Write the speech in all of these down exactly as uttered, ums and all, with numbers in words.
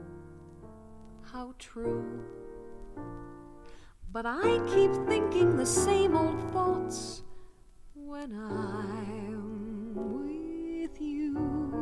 how true. But I keep thinking the same old thoughts when I'm with you.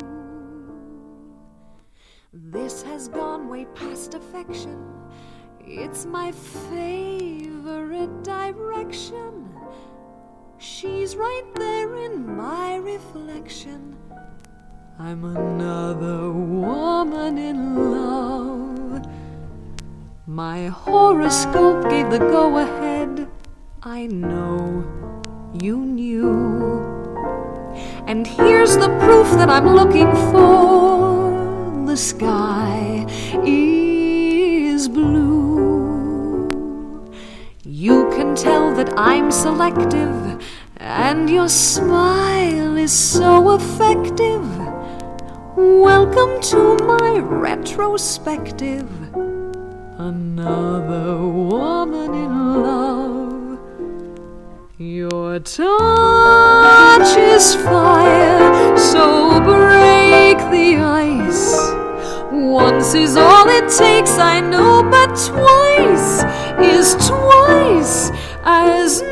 This has gone way past affection. It's my favorite direction. She's right there in my reflection. I'm another woman in love. My horoscope gave the go-ahead. I know you knew. And here's the proof that I'm looking for. The sky is blue. You can tell that I'm selective, and your smile is so effective. Welcome to my retrospective. Another woman in love. Your touch is fire, so break the ice. Once is all it takes, I know, but twice is twice as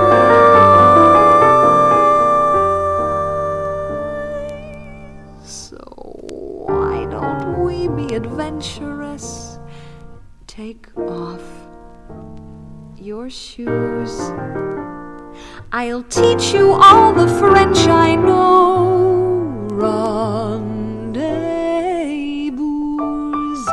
nice. So why don't we be adventurous? Take off your shoes. I'll teach you all the French I know. Rendezvous.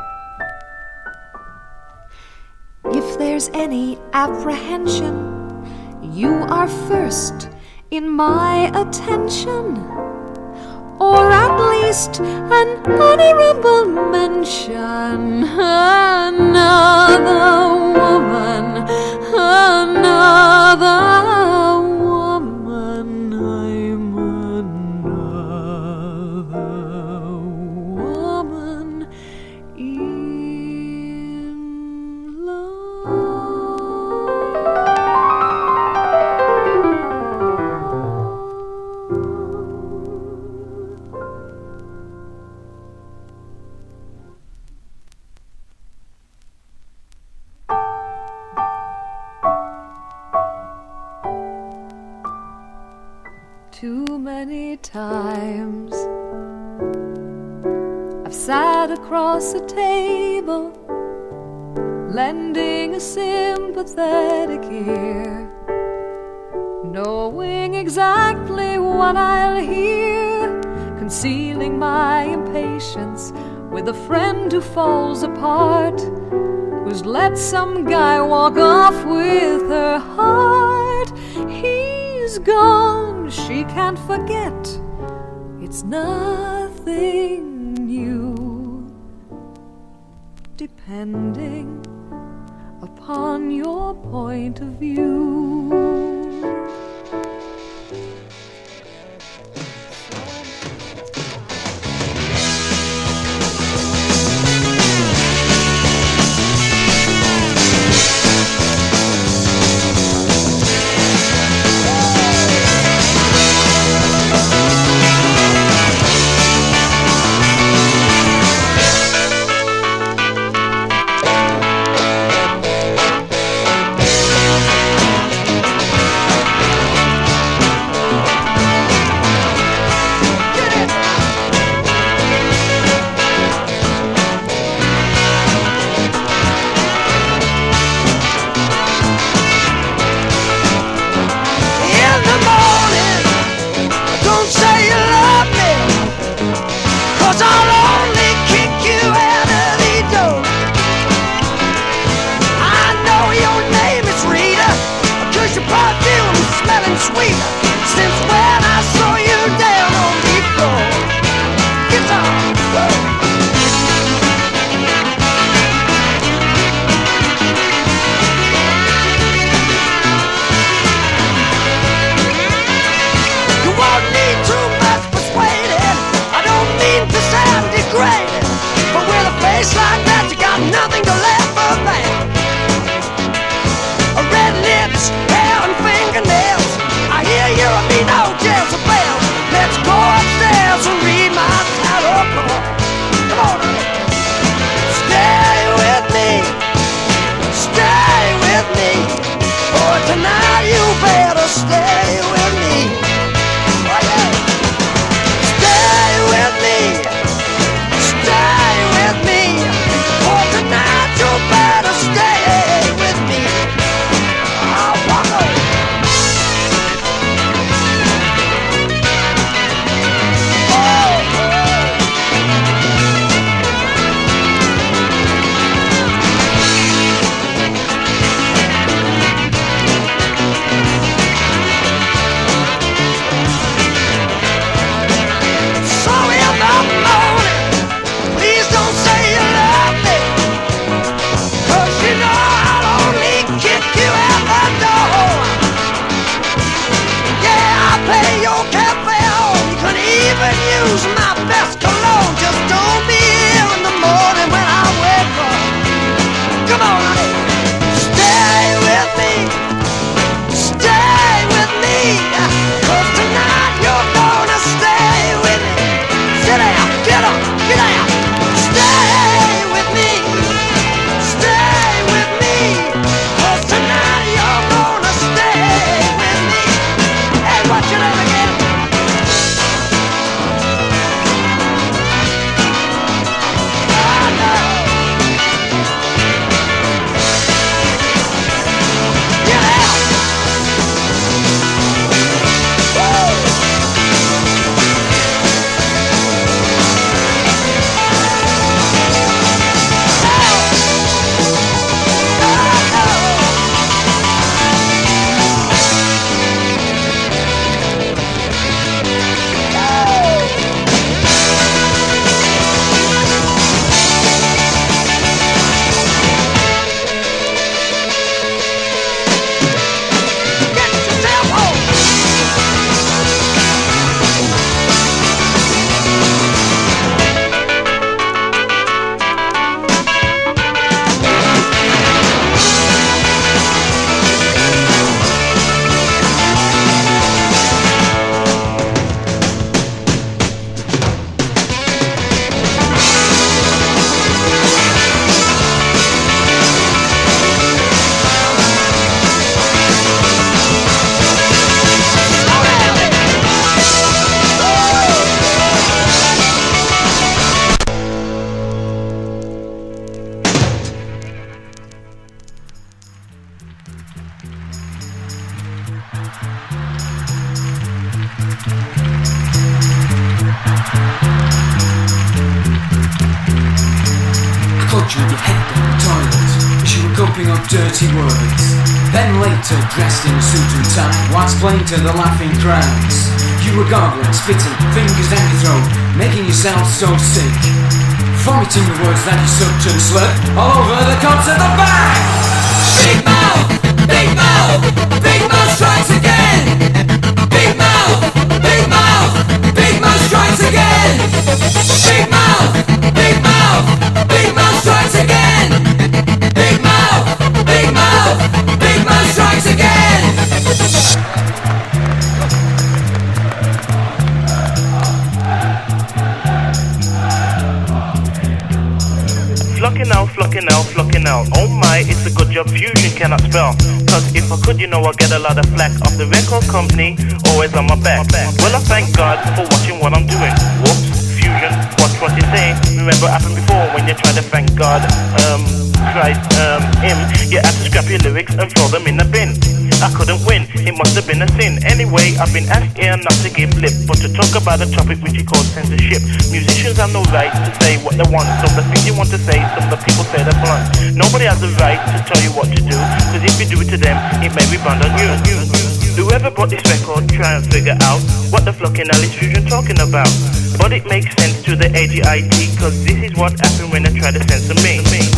If there's any apprehension, you are first in my attention, or at least an honorable mention. Another woman, another woman, I'm another woman in love. Too many times I've sat across a table, lending a sympathetic ear, knowing exactly what I'll hear, concealing my impatience with a friend who falls apart, who's let some guy walk off with her heart. He's gone, she can't forget. It's nothing new, depending upon your point of view. stay with me. Oh, yeah. Stay with me. Stay with me. For tonight you better stay with me. I'll walk away. Use my best cologne. Just don't be here in the morning when I wake up. Come on, honey. Stay with me. Stay with me. 'Cause tonight you're gonna stay with me. Sit down, get up, get out. Stay with me. Stay with me. 'Cause tonight you're gonna stay with me. Hey, what's your name again? Dirty words. Then later, dressed in a suit and tie, whilst playing to the laughing crowds, you were gargling, spitting, fingers down your throat, making yourself so sick, vomiting the words that you sucked and slurped all over the cops at the back. Big mouth, big mouth, big mouth strikes again. Big mouth, big mouth, big mouth strikes again. Big mouth, big mouth, big mouth strikes again. Big mouth, big mouth, big mouth strikes again. Flocking out, flocking out, flocking out. Oh my, it's a good job Fusion cannot spell. Cause if I could, you know I'd get a lot of flack off the record company, always on my back. Well, I thank God for watching what I'm doing. Whoops, Fusion, watch what you say. Remember it happened before when you tried to thank God, um, Christ, um, him. You had to scrap your lyrics and throw them in the bin. I couldn't win, it must have been a sin. Anyway, I've been asked here not to give lip, but to talk about a topic which he calls censorship. Musicians have no right to say what they want. Some of the things you want to say, some of the people say they're blunt. Nobody has the right to tell you what to do, cause if you do it to them, it may be banned on you. Whoever brought this record, try and figure out what the fucking hell is Fusion talking about. But it makes sense to the A G I T, cause this is what happened when they try to censor me.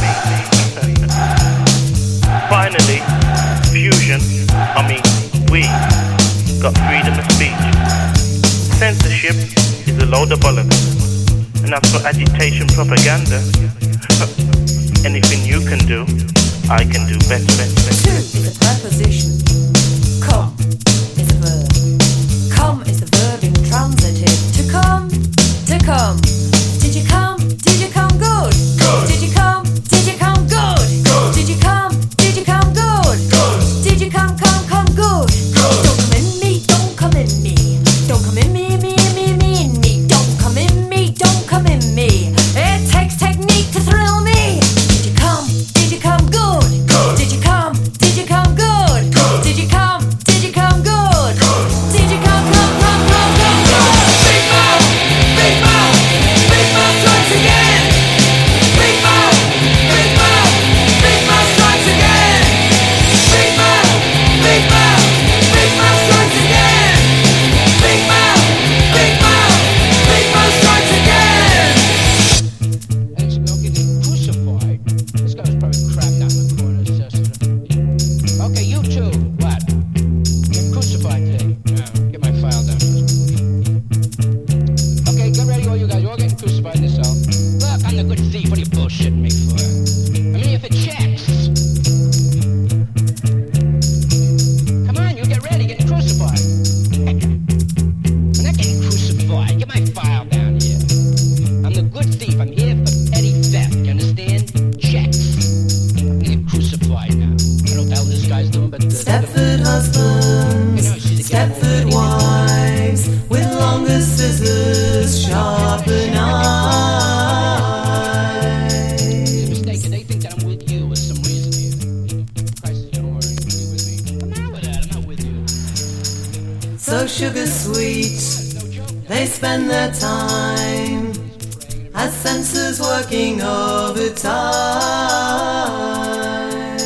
Finally, Fusion, I mean, we got freedom of speech. Censorship is a load of bollocks, and as for agitation propaganda, anything you can do, I can do better, better, better. To is a preposition. Come is a verb. Come is the verb in transitive. To come, to come. Did you come? Did you come good? Good. Did you come? Did you come good? Good. Did you come? Did you come good? Good. Did you come, come, come good? Good. Don't come in Stepford husbands, Stepford wives, with longer scissors, sharper knives. Mistaken, they think that I'm with you with some reason here. Christ, don't worry, be with me. I'm not with that, I'm not with you. So sugar sweet, they spend their time as sensors working overtime.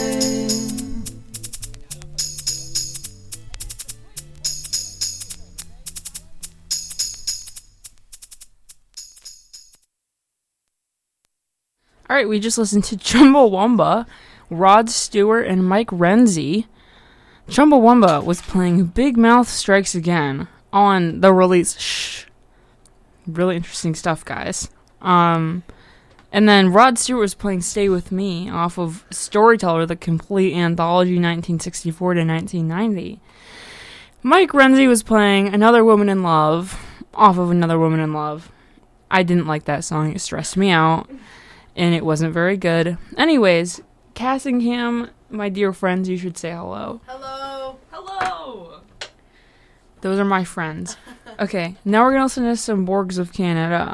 All right, we just listened to Chumbawamba, Rod Stewart, and Mike Renzi. Chumbawamba was playing Big Mouth Strikes Again on the release. Shh. Really interesting stuff, guys. Um, and then Rod Stewart was playing Stay With Me off of Storyteller, the complete anthology nineteen sixty-four to nineteen ninety. Mike Renzi was playing Another Woman in Love off of Another Woman in Love. I didn't like that song. It stressed me out. And it wasn't very good. Anyways, Cassingham, my dear friends, you should say hello. Hello. Hello! Those are my friends. Okay, now we're gonna listen to some Borgs of Canada.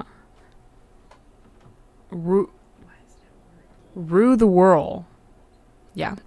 Rue, Rue the Whirl. Yeah.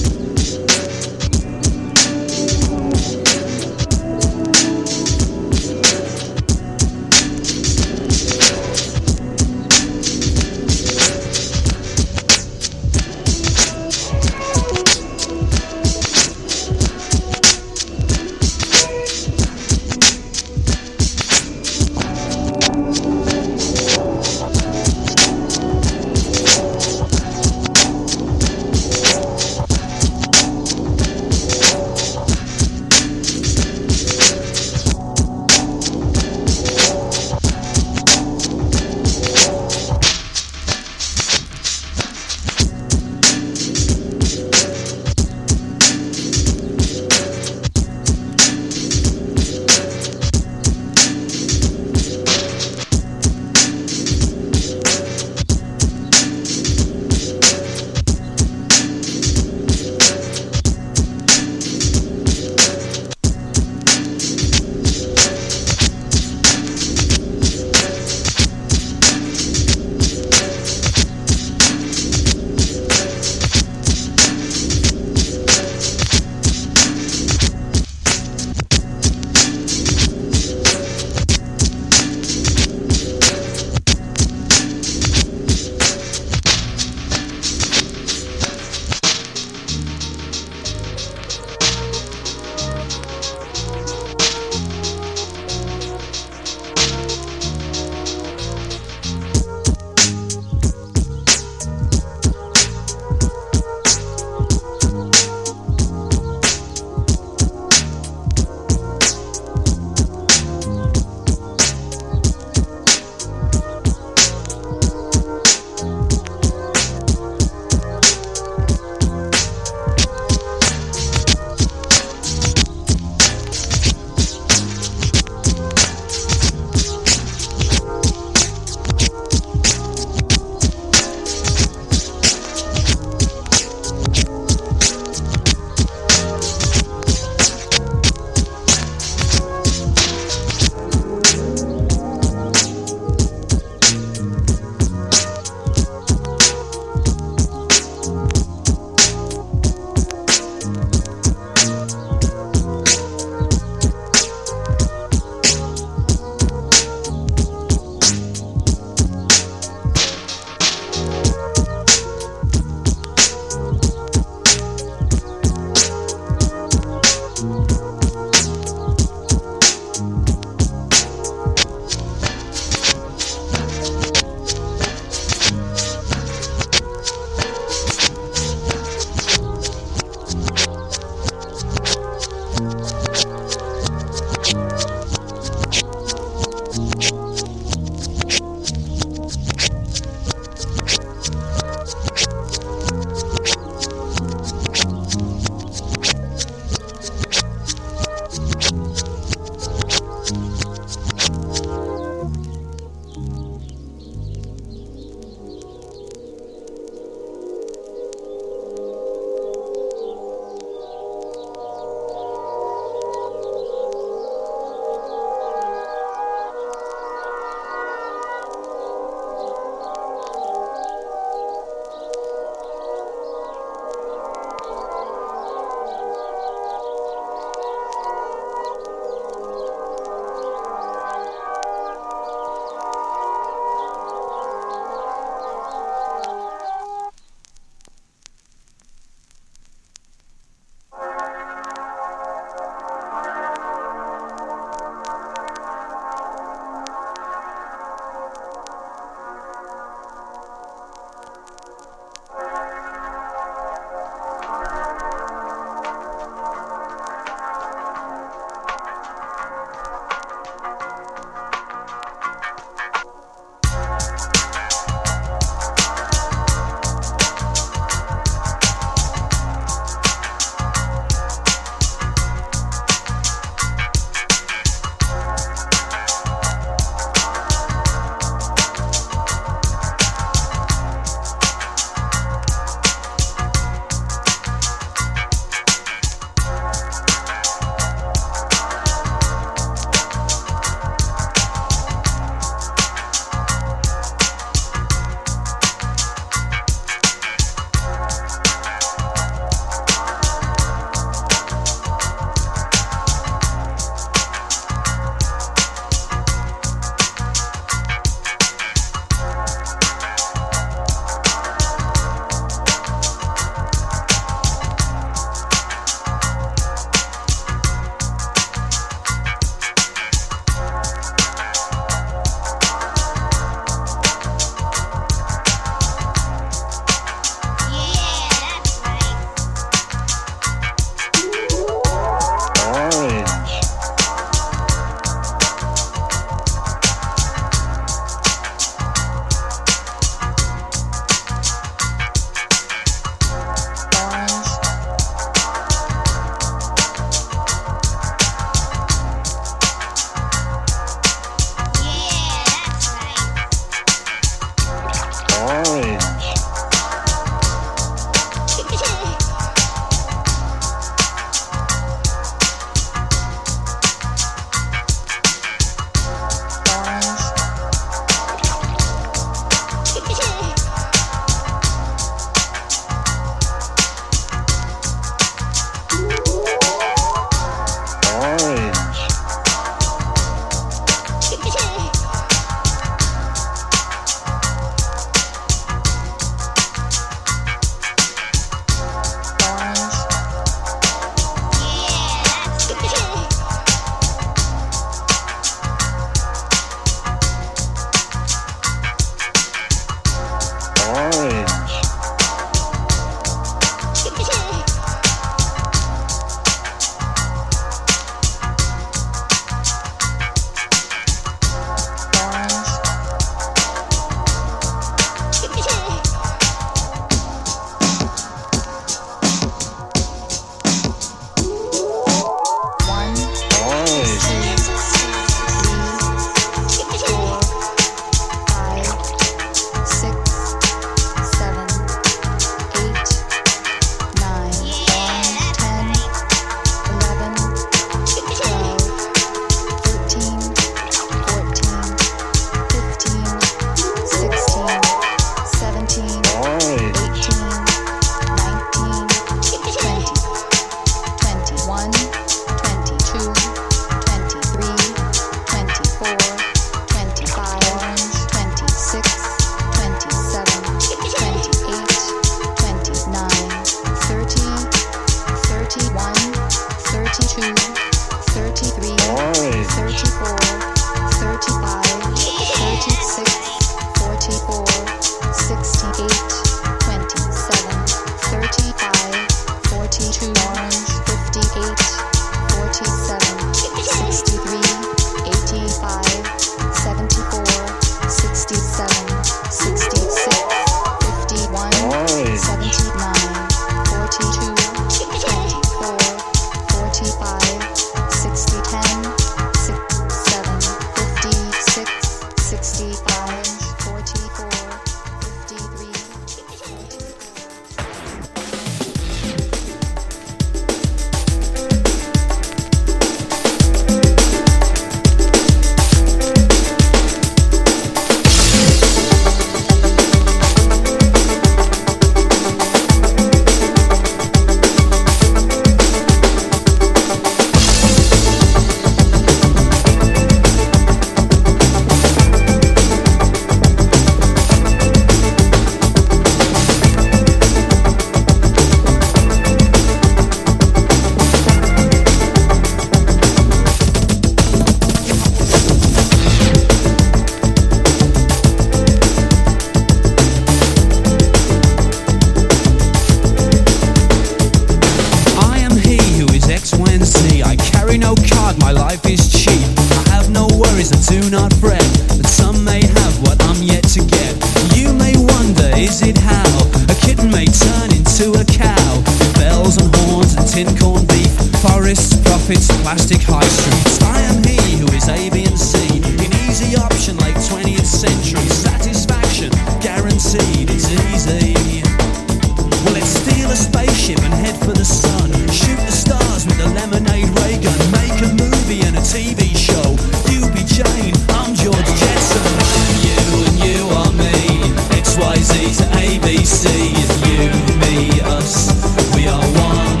life is cheap. I have no worries, I do not fret, but some may have what I'm yet to get. You may wonder, is it how a kitten may turn into a cow? Bells and horns and tin corn beef, forests, profits, plastic high streets. I am he who is A, B and C, in easy option like twentieth century. Satisfaction guaranteed, it's easy. Well, let's steal a spaceship and head for the sun. Shoot the stars with a lemonade ray gun. Make a movie and a T V show. You be Jane, I'm George Jetson. I'm you and you are me. X, Y, Z to A, B, C. And you, me, us, we are one.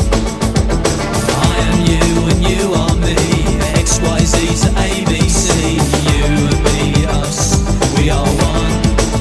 I am you and you are me. X, Y, Z to A, B, C. You and me, us, we are one.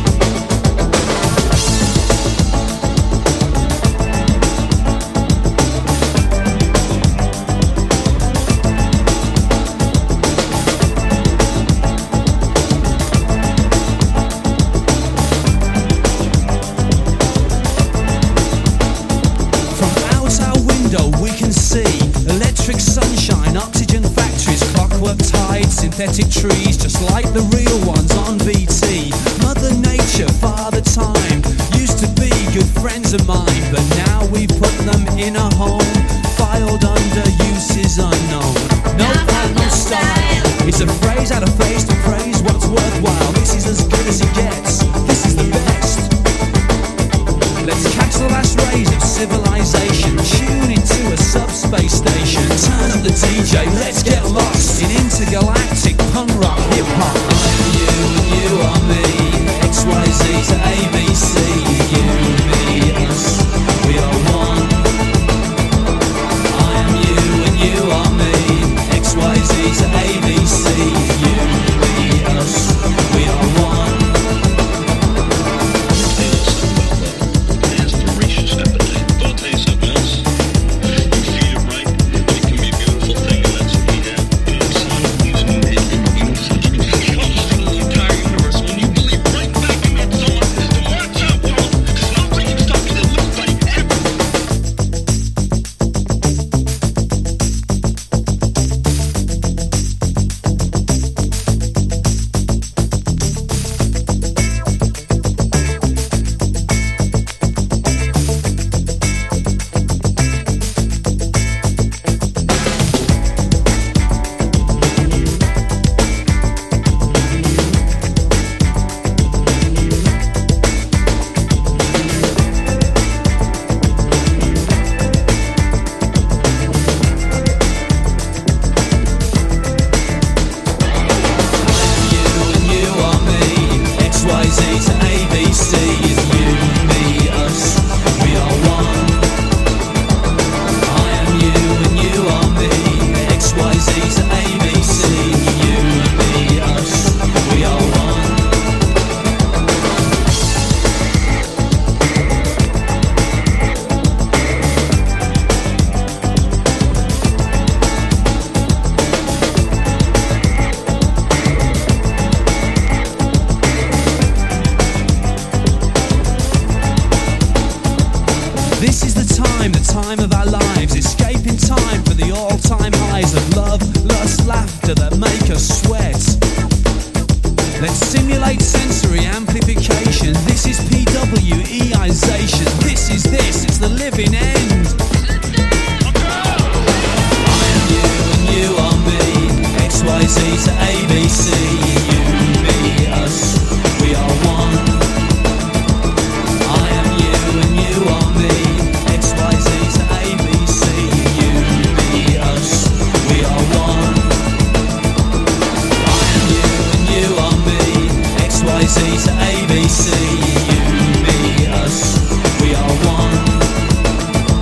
Sunshine, oxygen factories, clockwork tides, synthetic trees, just like the real ones on B T. Mother Nature, Father Time, used to be good friends of mine, but now we put them in a home, filed under uses unknown. No plan, no style. It's a phrase out of face to praise what's worthwhile. This is as good as it gets. This is the best. Let's catch the last rays of civilization. Tune into a subspace station. Turn up the D J, let's get lost in intergalactic punk rock hip hop. I'm you and you are me. X, Y, Z to A, B, C. You, me, us, we are one. I am you and you are me. X, Y, Z to A, B, C. You, me, us, we are one. A B C, you, me, us, we are one.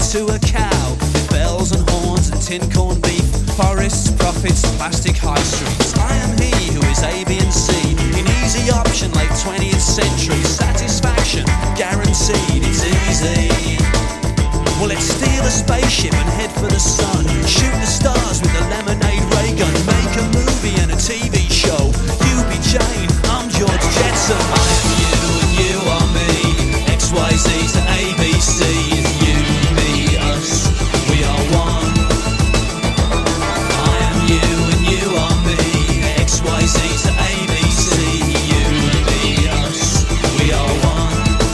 into a cow. With bells and horns and tin corn beef, forests, profits, plastic high streets. I am he who is A, B and C, in easy option late twentieth century. Satisfaction guaranteed, it's easy. Well, let's steal a spaceship and head for the sun. Shoot the stars with a lemonade ray gun. Make a movie and a T V show. You be Jane, I'm George Jetson. I am you and you are me. X, Y, Z to A, B, C. You, me, us, we are one. I am you and you are me. X, Y, Z to A, B, C. You, me, us, we are one.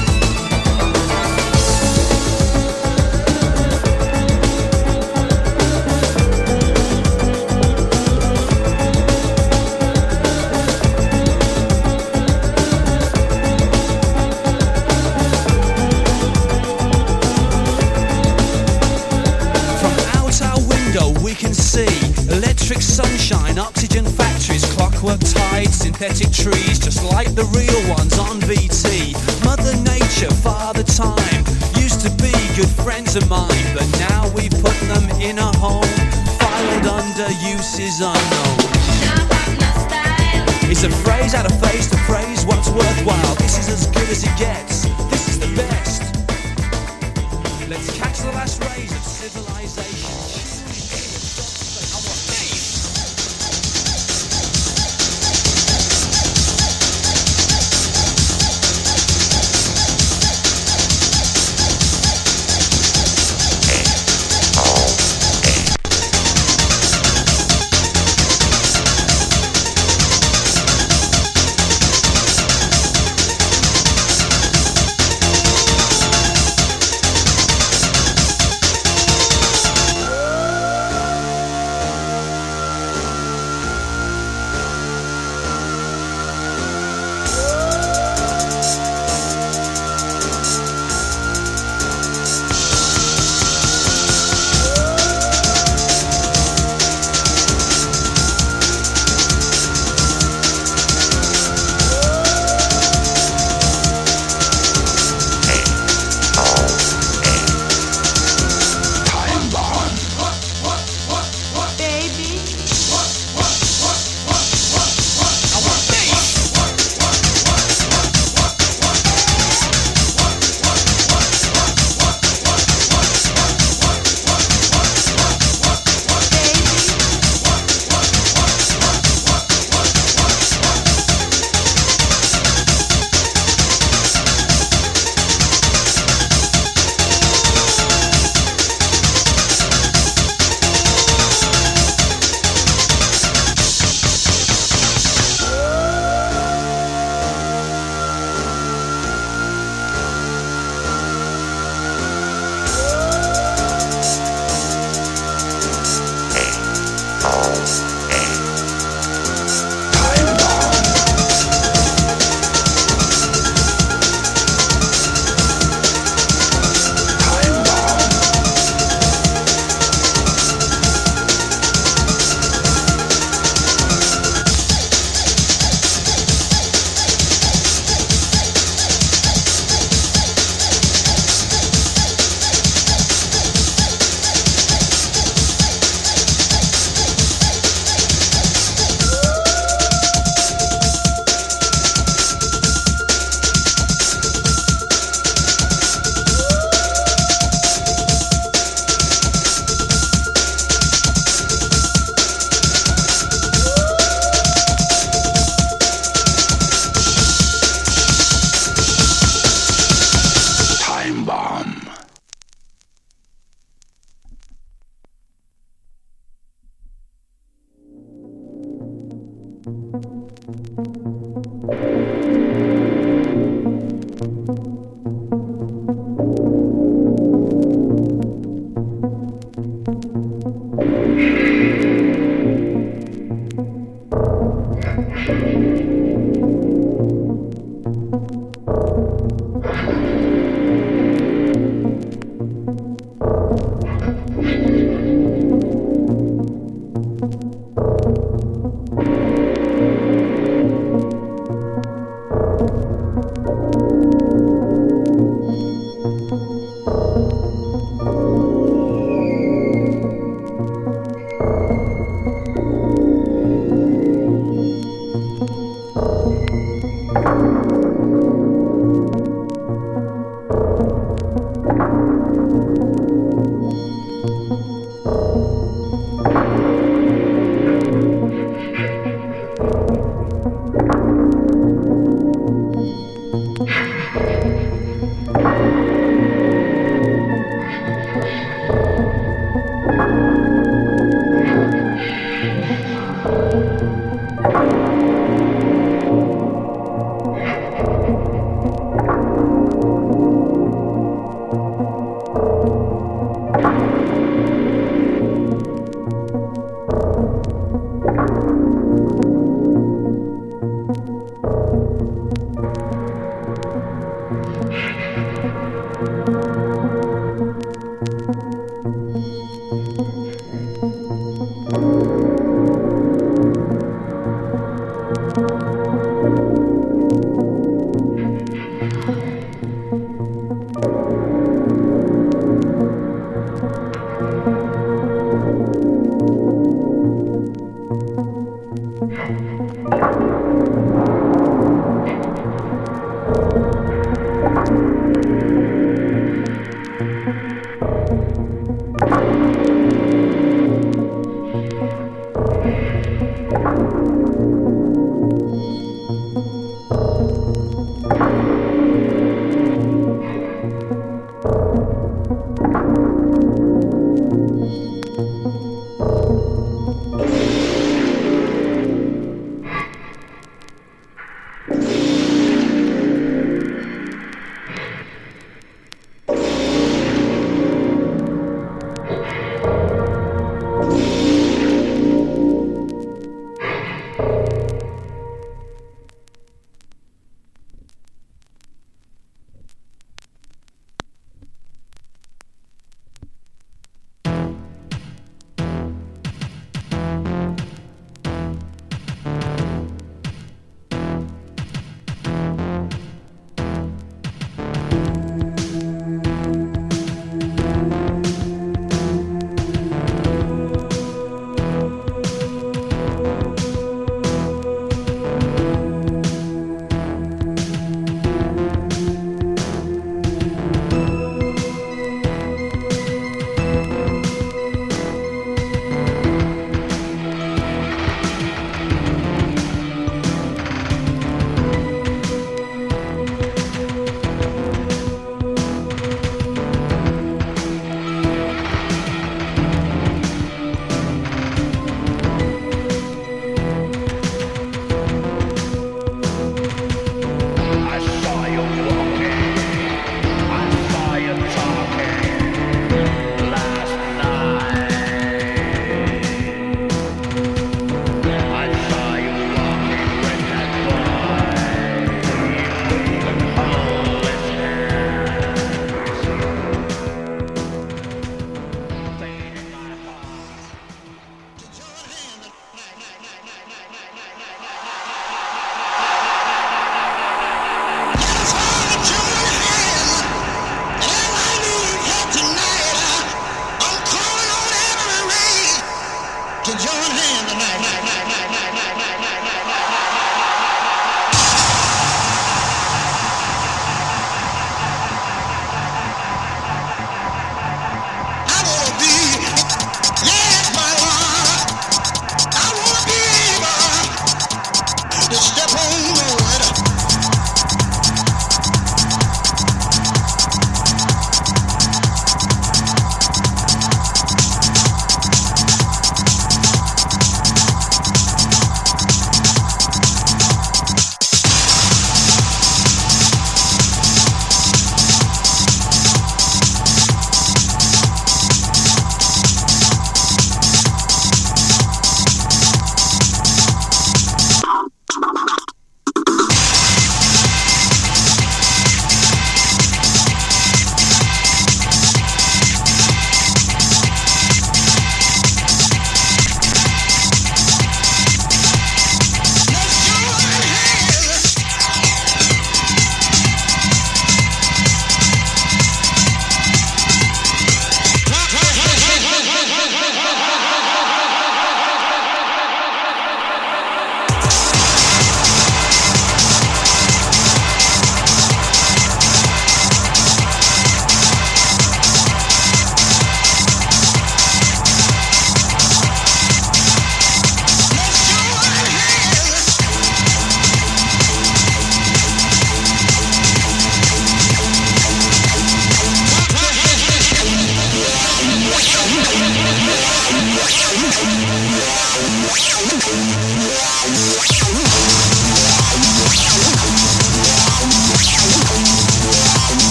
Electric sunshine, oxygen factories, clockwork tides, synthetic trees, just like the real ones on B T. Mother Nature, Father Time, used to be good friends of mine, but now we put them in a home, filed under uses unknown. It's a phrase out of face to praise what's worthwhile. This is as good as it gets, this is the best. Let's catch the last rays of civilization.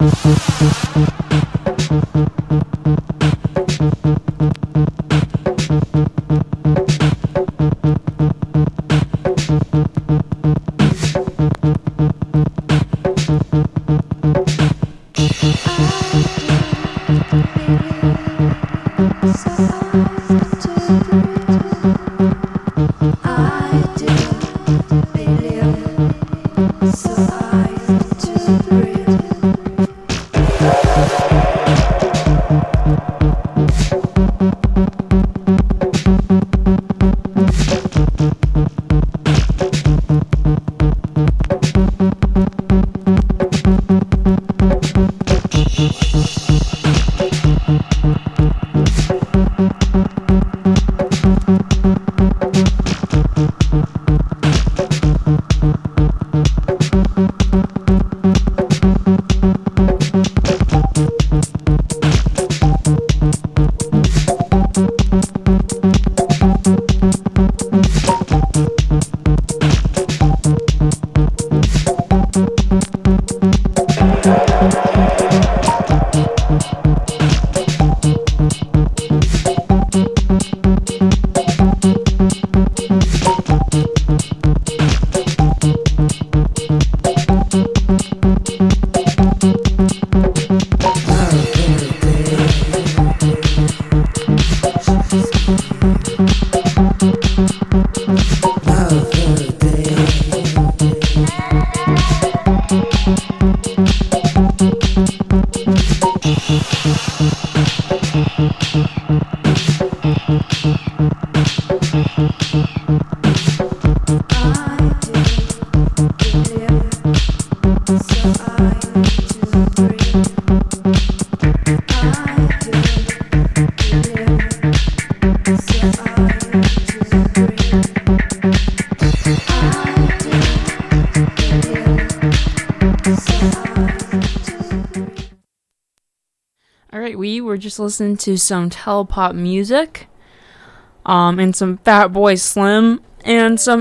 Alright, we were just listening to some telepop music, um, and some Fatboy Slim, and some